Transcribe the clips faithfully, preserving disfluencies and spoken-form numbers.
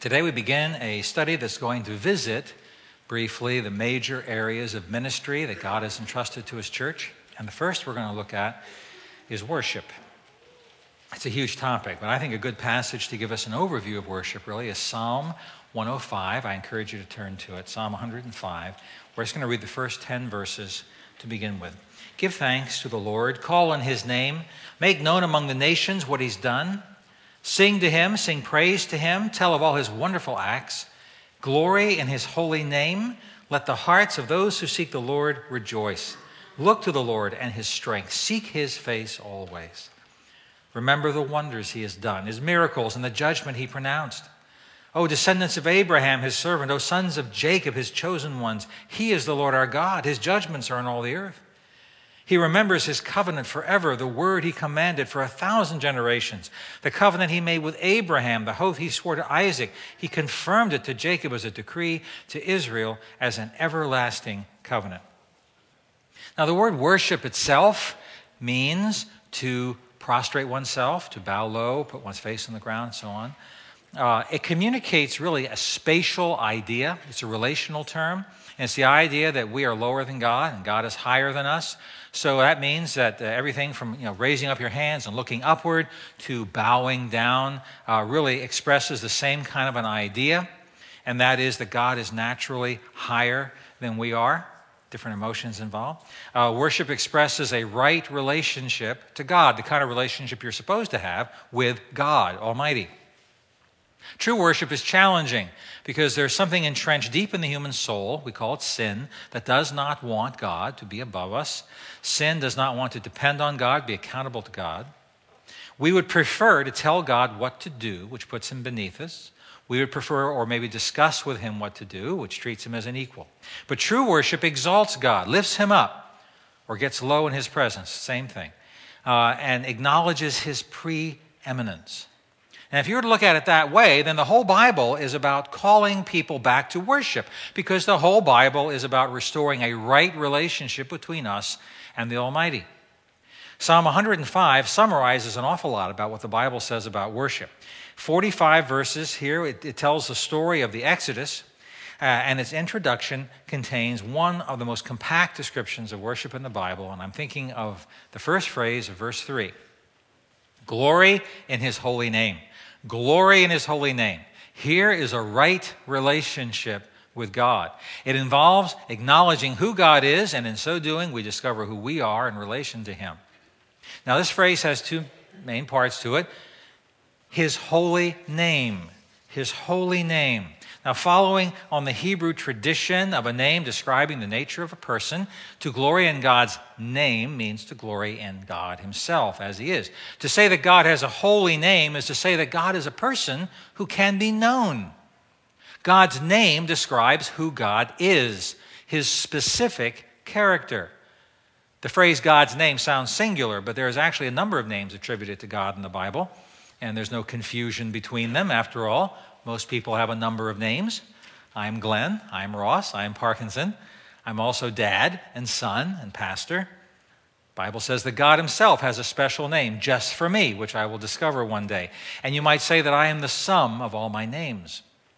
Today we begin a study that's going to visit briefly the major areas of ministry that God has entrusted to His church. And the first we're going to look at is worship. It's a huge topic, but I think a good passage to give us an overview of worship really is Psalm one oh five. I encourage you to turn to it, Psalm one oh five. We're just going to read the first ten verses to begin with. Give thanks to the Lord, call on His name, make known among the nations what He's done. Sing to Him, sing praise to Him, tell of all His wonderful acts. Glory in His holy name. Let the hearts of those who seek the Lord rejoice. Look to the Lord and His strength. Seek His face always. Remember the wonders He has done, His miracles and the judgment He pronounced. O descendants of Abraham, His servant, O sons of Jacob, His chosen ones, He is the Lord our God. His judgments are in all the earth. He remembers His covenant forever, the word He commanded for a thousand generations, the covenant He made with Abraham, the oath He swore to Isaac. He confirmed it to Jacob as a decree, to Israel as an everlasting covenant. Now, the word worship itself means to prostrate oneself, to bow low, put one's face on the ground, and so on. Uh, it communicates really a spatial idea. It's a relational term. And it's the idea that we are lower than God and God is higher than us. So that means that uh, everything from you know raising up your hands and looking upward to bowing down uh, really expresses the same kind of an idea. And that is that God is naturally higher than we are. Different emotions involved. Uh, worship expresses a right relationship to God, the kind of relationship you're supposed to have with God Almighty. True worship is challenging because there's something entrenched deep in the human soul, we call it sin, that does not want God to be above us. Sin does not want to depend on God, be accountable to God. We would prefer to tell God what to do, which puts Him beneath us. We would prefer or maybe discuss with Him what to do, which treats Him as an equal. But true worship exalts God, lifts Him up, or gets low in His presence, same thing, uh, and acknowledges His preeminence. And if you were to look at it that way, then the whole Bible is about calling people back to worship, because the whole Bible is about restoring a right relationship between us and the Almighty. Psalm one oh five summarizes an awful lot about what the Bible says about worship. forty-five verses here, it, it tells the story of the Exodus, uh, and its introduction contains one of the most compact descriptions of worship in the Bible, and I'm thinking of the first phrase of verse three. Glory in His holy name. Glory in His holy name. Here is a right relationship with God. It involves acknowledging who God is, and in so doing, we discover who we are in relation to Him. Now, this phrase has two main parts to it. His holy name. His holy name. Now, following on the Hebrew tradition of a name describing the nature of a person, to glory in God's name means to glory in God Himself as He is. To say that God has a holy name is to say that God is a person who can be known. God's name describes who God is, His specific character. The phrase God's name sounds singular, but there is actually a number of names attributed to God in the Bible, and there's no confusion between them. After all, most people have a number of names. I'm Glenn, I'm Ross, I'm Parkinson. I'm also dad and son and pastor. The Bible says that God Himself has a special name just for me, which I will discover one day. And you might say that I am the sum of all my names.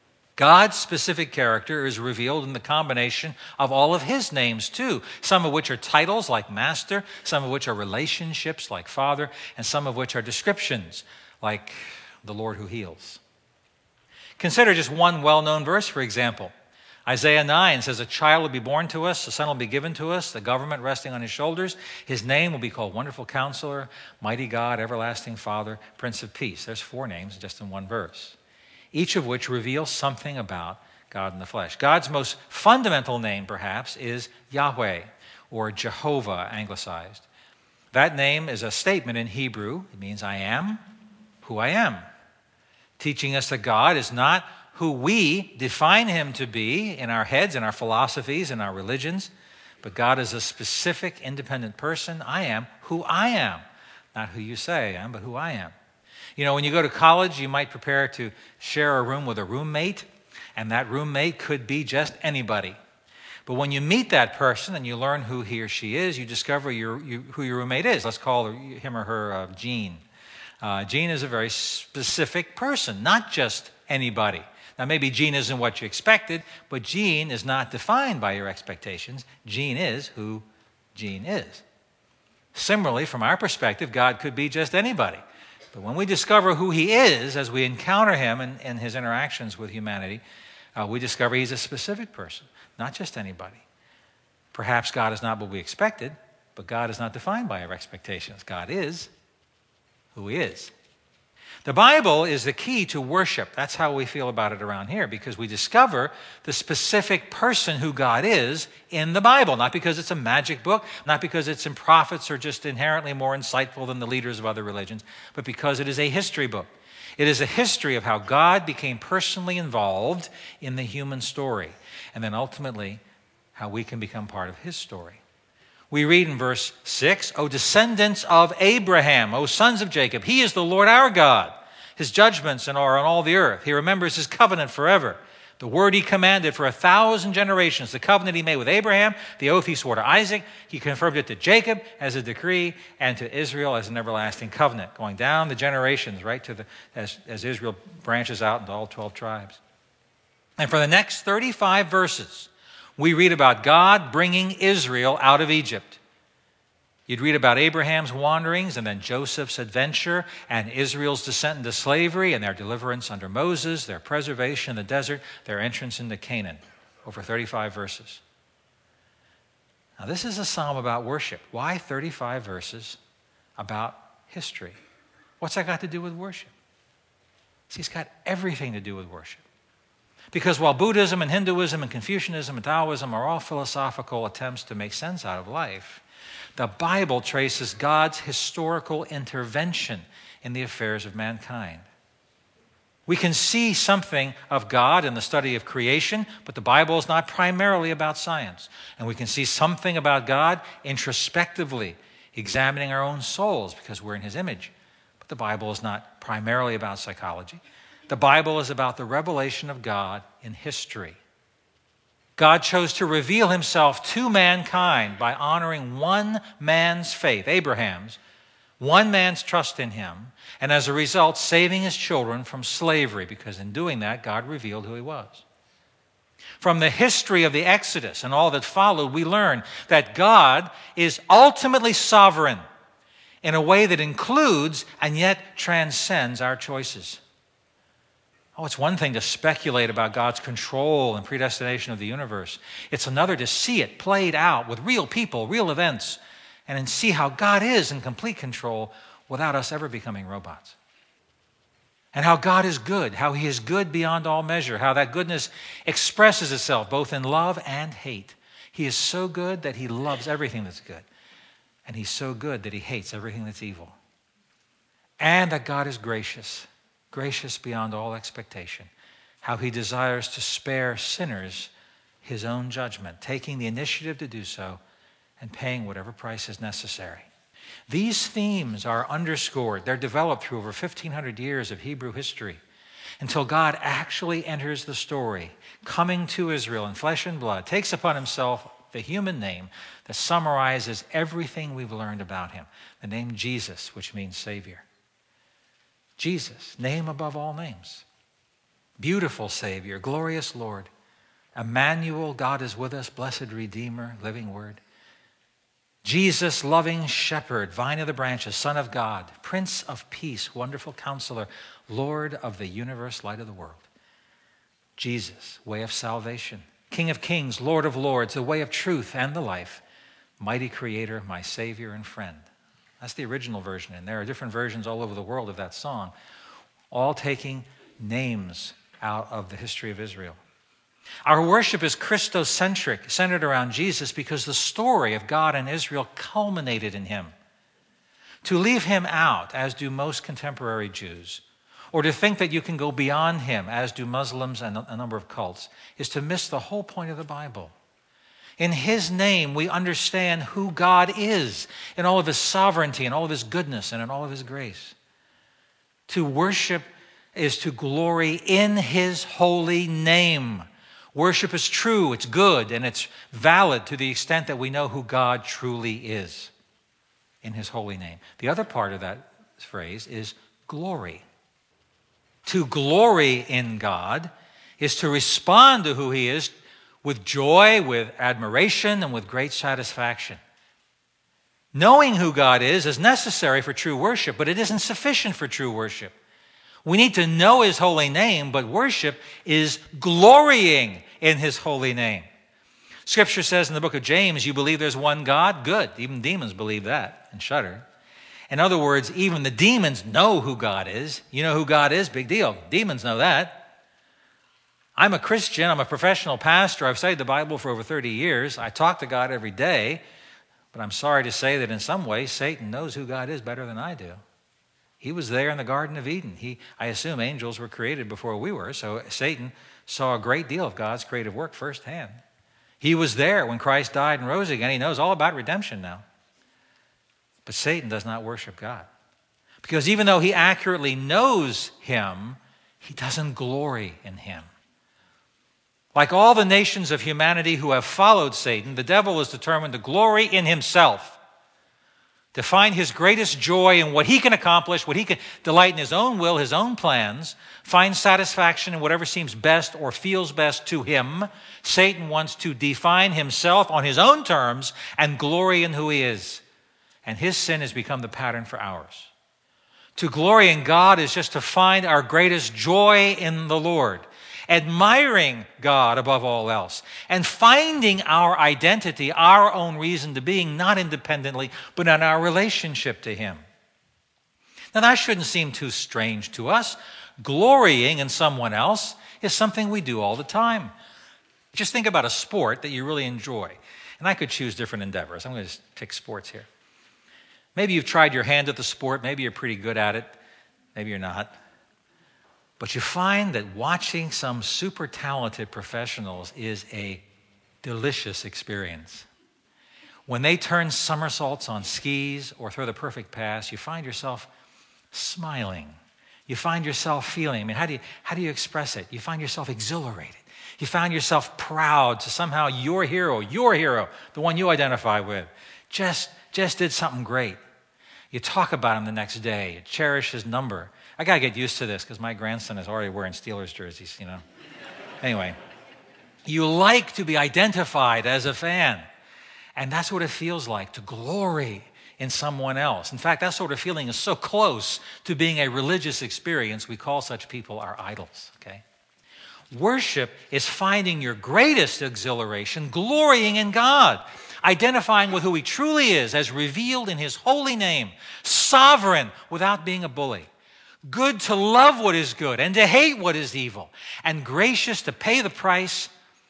God's specific character is revealed in the combination of all of His names too, some of which are titles like Master, some of which are relationships like Father, and some of which are descriptions like the Lord who heals. Consider just one well-known verse, for example. Isaiah nine says, a child will be born to us, a son will be given to us, the government resting on His shoulders. His name will be called Wonderful Counselor, Mighty God, Everlasting Father, Prince of Peace. There's four names just in one verse, each of which reveals something about God in the flesh. God's most fundamental name, perhaps, is Yahweh, or Jehovah, anglicized. That name is a statement in Hebrew. It means I am who I am, teaching us that God is not who we define Him to be in our heads, in our philosophies, in our religions, but God is a specific, independent person. I am who I am, not who you say I am, but who I am. You know, when you go to college, you might prepare to share a room with a roommate, and that roommate could be just anybody. But when you meet that person and you learn who he or she is, you discover your, you, who your roommate is. Let's call him or her uh, Jean. Uh, Jean is a very specific person, not just anybody. Now, maybe Gene isn't what you expected, but Gene is not defined by your expectations. Gene is who Gene is. Similarly, from our perspective, God could be just anybody. But when we discover who he is, as we encounter him in, in his interactions with humanity, uh, we discover he's a specific person, not just anybody. Perhaps God is not what we expected, but God is not defined by our expectations. God is who he is. The Bible is the key to worship. That's how we feel about it around here, because we discover the specific person who God is in the Bible, not because it's a magic book, not because it's in prophets or just inherently more insightful than the leaders of other religions, but because it is a history book. It is a history of how God became personally involved in the human story, and then ultimately how we can become part of his story. We read in verse six, O descendants of Abraham, O sons of Jacob, he is the Lord our God. His judgments are on all the earth. He remembers his covenant forever. The word he commanded for a thousand generations, the covenant he made with Abraham, the oath he swore to Isaac, he confirmed it to Jacob as a decree and to Israel as an everlasting covenant, going down the generations, right, to the as, as Israel branches out into all twelve tribes. And for the next thirty-five verses, we read about God bringing Israel out of Egypt. You'd read about Abraham's wanderings and then Joseph's adventure and Israel's descent into slavery and their deliverance under Moses, their preservation in the desert, their entrance into Canaan, over thirty-five verses. Now, this is a psalm about worship. Why thirty-five verses about history? What's that got to do with worship? See, it's got everything to do with worship. Because while Buddhism and Hinduism and Confucianism and Taoism are all philosophical attempts to make sense out of life, the Bible traces God's historical intervention in the affairs of mankind. We can see something of God in the study of creation, but the Bible is not primarily about science. And we can see something about God introspectively, examining our own souls because we're in his image. But the Bible is not primarily about psychology. The Bible is about the revelation of God in history. God chose to reveal himself to mankind by honoring one man's faith, Abraham's, one man's trust in him, and as a result, saving his children from slavery, because in doing that, God revealed who he was. From the history of the Exodus and all that followed, we learn that God is ultimately sovereign in a way that includes and yet transcends our choices. Oh, it's one thing to speculate about God's control and predestination of the universe. It's another to see it played out with real people, real events, and then see how God is in complete control without us ever becoming robots. And how God is good, how he is good beyond all measure, how that goodness expresses itself both in love and hate. He is so good that he loves everything that's good, and he's so good that he hates everything that's evil. And that God is gracious. Gracious beyond all expectation, how he desires to spare sinners his own judgment, taking the initiative to do so and paying whatever price is necessary. These themes are underscored. They're developed through over fifteen hundred years of Hebrew history until God actually enters the story, coming to Israel in flesh and blood, takes upon himself the human name that summarizes everything we've learned about him, the name Jesus, which means Savior. Jesus, name above all names. Beautiful Savior, glorious Lord. Emmanuel, God is with us, blessed Redeemer, living Word. Jesus, loving Shepherd, Vine of the branches, Son of God, Prince of Peace, Wonderful Counselor, Lord of the universe, Light of the world. Jesus, way of salvation, King of kings, Lord of lords, the way of truth and the life, mighty Creator, my Savior and friend. That's the original version, and there are different versions all over the world of that song, all taking names out of the history of Israel. Our worship is Christocentric, centered around Jesus, because the story of God and Israel culminated in him. To leave him out, as do most contemporary Jews, or to think that you can go beyond him, as do Muslims and a number of cults, is to miss the whole point of the Bible. In his name, we understand who God is in all of his sovereignty and all of his goodness and in all of his grace. To worship is to glory in his holy name. Worship is true, it's good, and it's valid to the extent that we know who God truly is in his holy name. The other part of that phrase is glory. To glory in God is to respond to who he is with joy, with admiration, and with great satisfaction. Knowing who God is is necessary for true worship, but it isn't sufficient for true worship. We need to know his holy name, but worship is glorying in his holy name. Scripture says in the book of James, you believe there's one God? Good. Even demons believe that and shudder. In other words, even the demons know who God is. You know who God is? Big deal. Demons know that. I'm a Christian. I'm a professional pastor. I've studied the Bible for over thirty years. I talk to God every day. But I'm sorry to say that in some ways, Satan knows who God is better than I do. He was there in the Garden of Eden. He, I assume angels were created before we were, so Satan saw a great deal of God's creative work firsthand. He was there when Christ died and rose again. He knows all about redemption now. But Satan does not worship God. Because even though he accurately knows him, he doesn't glory in him. Like all the nations of humanity who have followed Satan, the devil is determined to glory in himself, to find his greatest joy in what he can accomplish, what he can delight in his own will, his own plans, find satisfaction in whatever seems best or feels best to him. Satan wants to define himself on his own terms and glory in who he is. And his sin has become the pattern for ours. To glory in God is just to find our greatest joy in the Lord, admiring God above all else, and finding our identity, our own reason to being, not independently, but in our relationship to him. Now, that shouldn't seem too strange to us. Glorying in someone else is something we do all the time. Just think about a sport that you really enjoy. And I could choose different endeavors. I'm going to just pick sports here. Maybe you've tried your hand at the sport. Maybe you're pretty good at it. Maybe you're not. But you find that watching some super talented professionals is a delicious experience. When they turn somersaults on skis or throw the perfect pass, you find yourself smiling. You find yourself feeling, I mean, how do you, how do you express it? You find yourself exhilarated. You find yourself proud to somehow your hero, your hero, the one you identify with, just, just did something great. You talk about him the next day. You cherish his number. I got to get used to this because my grandson is already wearing Steelers jerseys, you know. Anyway, you like to be identified as a fan. And that's what it feels like to glory in someone else. In fact, that sort of feeling is so close to being a religious experience, we call such people our idols, okay? Worship is finding your greatest exhilaration, glorying in God, identifying with who he truly is as revealed in his holy name, sovereign without being a bully, good to love what is good and to hate what is evil, and gracious to pay the price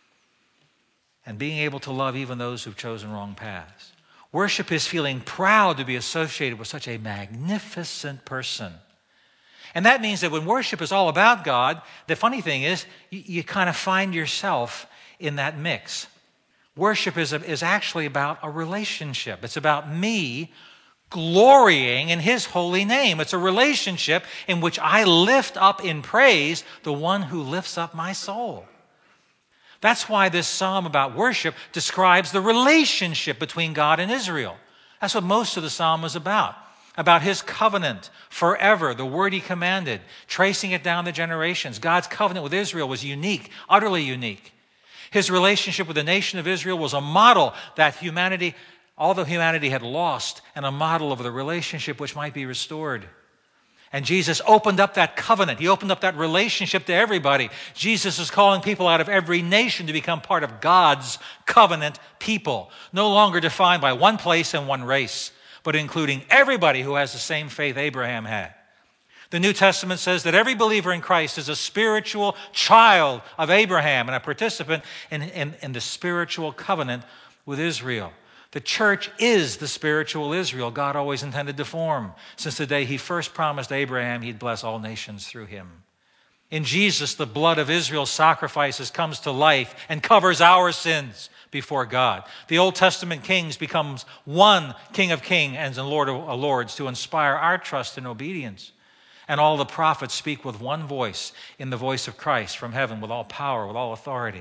and being able to love even those who've chosen wrong paths. Worship is feeling proud to be associated with such a magnificent person. And that means that when worship is all about God, the funny thing is you, you kind of find yourself in that mix. Worship is, a, is actually about a relationship. It's about me glorying in his holy name. It's a relationship in which I lift up in praise the one who lifts up my soul. That's why this psalm about worship describes the relationship between God and Israel. That's what most of the psalm is about. About his covenant forever, the word he commanded, tracing it down the generations. God's covenant with Israel was unique, utterly unique. His relationship with the nation of Israel was a model that humanity, all the humanity had lost, and a model of the relationship which might be restored. And Jesus opened up that covenant. He opened up that relationship to everybody. Jesus is calling people out of every nation to become part of God's covenant people, no longer defined by one place and one race, but including everybody who has the same faith Abraham had. The New Testament says that every believer in Christ is a spiritual child of Abraham and a participant in, in, in the spiritual covenant with Israel. The church is the spiritual Israel God always intended to form since the day he first promised Abraham he'd bless all nations through him. In Jesus, the blood of Israel's sacrifices comes to life and covers our sins before God. The Old Testament kings becomes one King of kings and Lord of lords to inspire our trust and obedience. And all the prophets speak with one voice, in the voice of Christ from heaven, with all power, with all authority.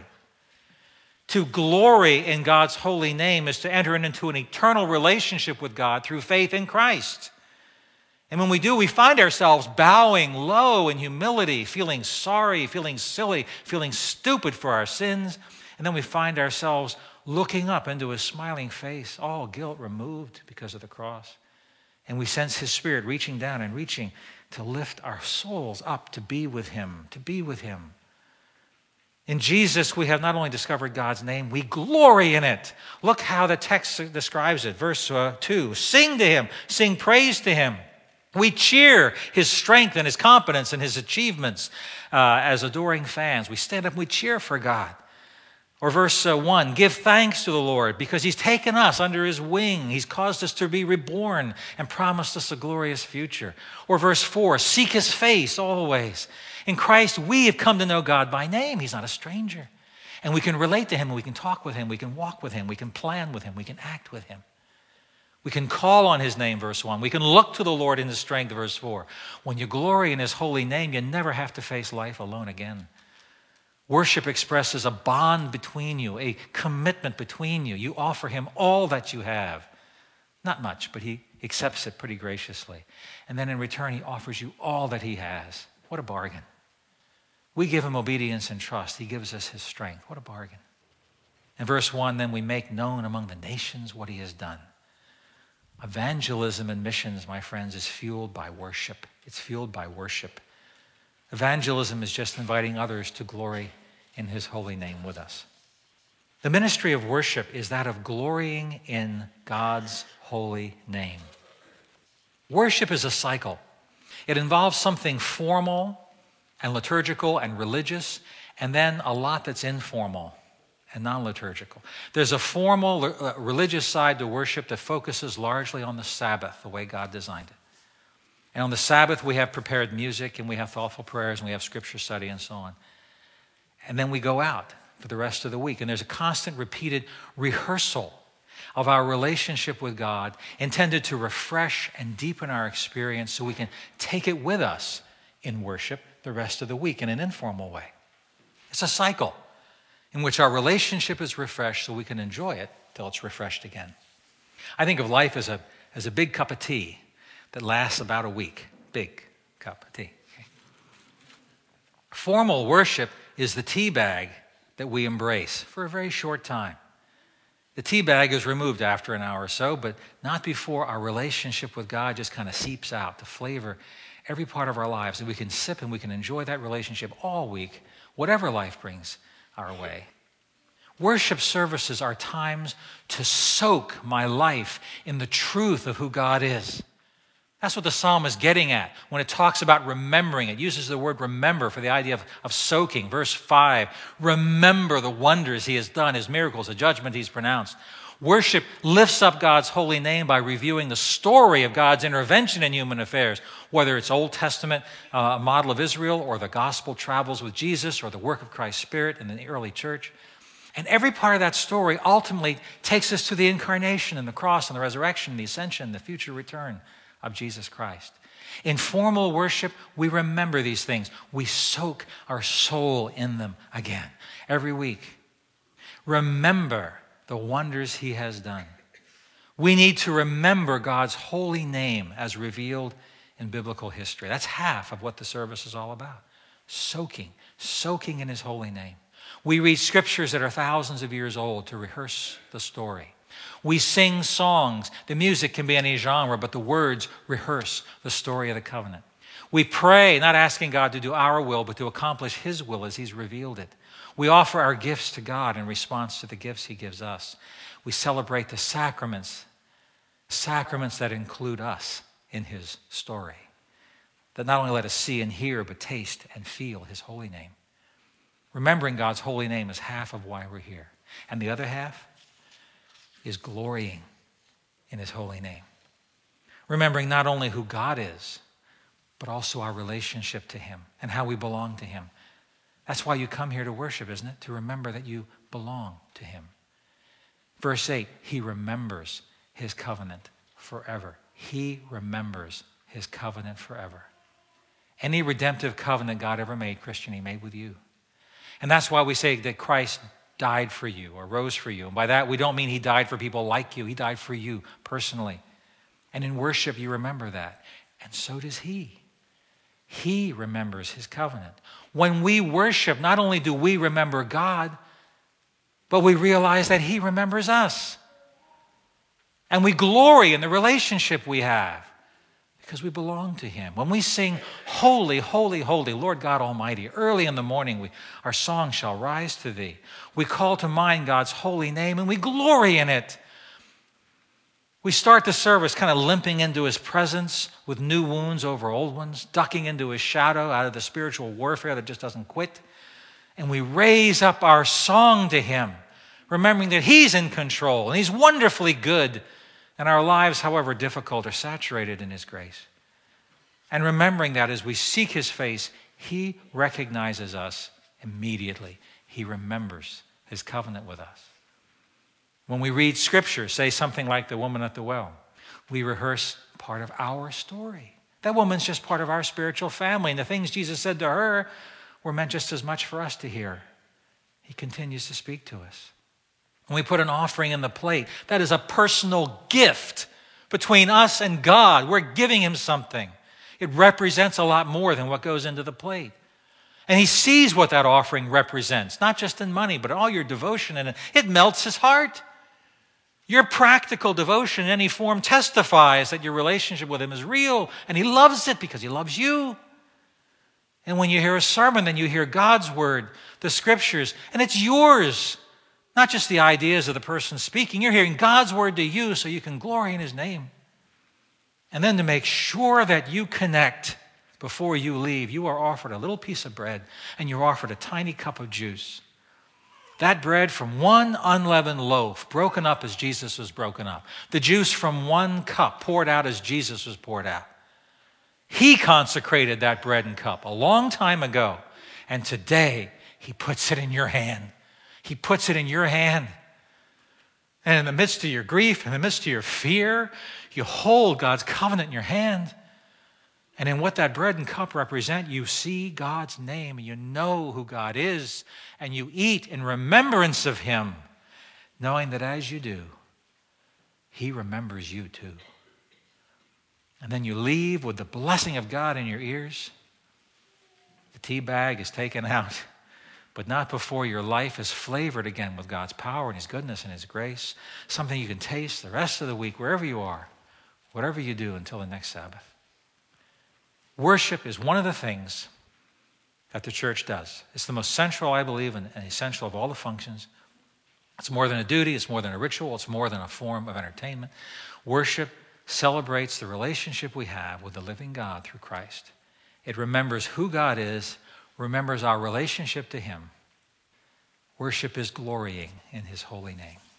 To glory in God's holy name is to enter into an eternal relationship with God through faith in Christ. And when we do, we find ourselves bowing low in humility, feeling sorry, feeling silly, feeling stupid for our sins. And then we find ourselves looking up into his smiling face, all guilt removed because of the cross. And we sense his Spirit reaching down and reaching to lift our souls up to be with him, to be with him. In Jesus, we have not only discovered God's name, we glory in it. Look how the text describes it. Verse uh, two, sing to him, sing praise to him. We cheer his strength and his competence and his achievements uh, as adoring fans. We stand up and we cheer for God. Or verse uh, one, give thanks to the Lord because he's taken us under his wing. He's caused us to be reborn and promised us a glorious future. Or verse four, seek his face always. In Christ, we have come to know God by name. He's not a stranger. And we can relate to him, and we can talk with him, we can walk with him, we can plan with him, we can act with him. We can call on his name, verse one. We can look to the Lord in his strength, verse four. When you glory in his holy name, you never have to face life alone again. Worship expresses a bond between you, a commitment between you. You offer him all that you have. Not much, but he accepts it pretty graciously. And then in return, he offers you all that he has. What a bargain. We give him obedience and trust. He gives us his strength. What a bargain. In verse one, then we make known among the nations what he has done. Evangelism and missions, my friends, is fueled by worship. It's fueled by worship. Evangelism is just inviting others to glory in his holy name with us. The ministry of worship is that of glorying in God's holy name. Worship is a cycle. It involves something formal and liturgical and religious, and then a lot that's informal and non-liturgical. There's a formal uh, religious side to worship that focuses largely on the Sabbath, the way God designed it. And on the Sabbath, we have prepared music, and we have thoughtful prayers, and we have scripture study, and so on. And then we go out for the rest of the week, and there's a constant repeated rehearsal of our relationship with God, intended to refresh and deepen our experience so we can take it with us in worship the rest of the week in an informal way. It's a cycle in which our relationship is refreshed so we can enjoy it till it's refreshed again. I think of life as a, as a big cup of tea that lasts about a week. Big cup of tea. Okay. Formal worship is the tea bag that we embrace for a very short time. The tea bag is removed after an hour or so, but not before our relationship with God just kind of seeps out to flavor every part of our lives, and we can sip and we can enjoy that relationship all week, whatever life brings our way. Worship services are times to soak my life in the truth of who God is. That's what the psalm is getting at when it talks about remembering. It uses the word remember for the idea of, of soaking. Verse five, remember the wonders he has done, his miracles, the judgment he's pronounced. Worship lifts up God's holy name by reviewing the story of God's intervention in human affairs, whether it's Old Testament, uh, a model of Israel, or the gospel travels with Jesus, or the work of Christ's Spirit in the early church. And every part of that story ultimately takes us to the incarnation and the cross and the resurrection, the ascension, the future return of Jesus Christ. In formal worship, we remember these things. We soak our soul in them again every week. Remember the wonders he has done. We need to remember God's holy name as revealed in biblical history. That's half of what the service is all about. Soaking, soaking in his holy name. We read scriptures that are thousands of years old to rehearse the story. We sing songs. The music can be any genre, but the words rehearse the story of the covenant. We pray, not asking God to do our will, but to accomplish his will as he's revealed it. We offer our gifts to God in response to the gifts he gives us. We celebrate the sacraments, sacraments that include us in his story, that not only let us see and hear, but taste and feel his holy name. Remembering God's holy name is half of why we're here. And the other half is glorying in his holy name. Remembering not only who God is, but also our relationship to him and how we belong to him. That's why you come here to worship, isn't it? To remember that you belong to him. Verse eight, he remembers his covenant forever. He remembers his covenant forever. Any redemptive covenant God ever made, Christian, he made with you. And that's why we say that Christ died for you or rose for you. And by that, we don't mean he died for people like you. He died for you personally. And in worship, you remember that. And so does he. He remembers his covenant. When we worship, not only do we remember God, but we realize that he remembers us. And we glory in the relationship we have because we belong to him. When we sing, holy, holy, holy, Lord God Almighty, early in the morning, we, our song shall rise to thee. We call to mind God's holy name and we glory in it. We start the service kind of limping into his presence with new wounds over old ones, ducking into his shadow out of the spiritual warfare that just doesn't quit. And we raise up our song to him, remembering that he's in control and he's wonderfully good. And our lives, however difficult, are saturated in his grace. And remembering that as we seek his face, he recognizes us immediately. He remembers his covenant with us. When we read scripture, say something like the woman at the well, we rehearse part of our story. That woman's just part of our spiritual family, and the things Jesus said to her were meant just as much for us to hear. He continues to speak to us. When we put an offering in the plate, that is a personal gift between us and God. We're giving him something. It represents a lot more than what goes into the plate. And he sees what that offering represents, not just in money, but all your devotion in it. It melts his heart. Your practical devotion in any form testifies that your relationship with him is real, and he loves it because he loves you. And when you hear a sermon, then you hear God's word, the scriptures, and it's yours, not just the ideas of the person speaking. You're hearing God's word to you so you can glory in his name. And then to make sure that you connect before you leave, you are offered a little piece of bread and you're offered a tiny cup of juice. That bread from one unleavened loaf, broken up as Jesus was broken up. The juice from one cup, poured out as Jesus was poured out. He consecrated that bread and cup a long time ago. And today, he puts it in your hand. He puts it in your hand. And in the midst of your grief, in the midst of your fear, you hold God's covenant in your hand. And in what that bread and cup represent, you see God's name, and you know who God is, and you eat in remembrance of him, knowing that as you do, he remembers you too. And then you leave with the blessing of God in your ears. The tea bag is taken out, but not before your life is flavored again with God's power and his goodness and his grace, something you can taste the rest of the week, wherever you are, whatever you do until the next Sabbath. Worship is one of the things that the church does. It's the most central, I believe, and essential of all the functions. It's more than a duty. It's more than a ritual. It's more than a form of entertainment. Worship celebrates the relationship we have with the living God through Christ. It remembers who God is, remembers our relationship to him. Worship is glorying in his holy name.